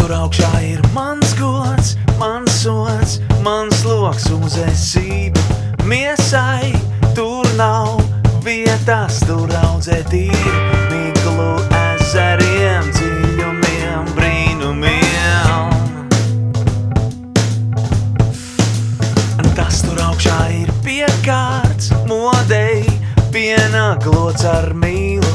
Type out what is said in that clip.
tur augšā ir mans gods, mans sods, mans loks uz esību. Miesai tur nav vietas, tur audzēt ir miglu ezeriem, dziļumiem, brīnumiem. Tas tur augšā ir piekārts modei, piena glots ar mīlu.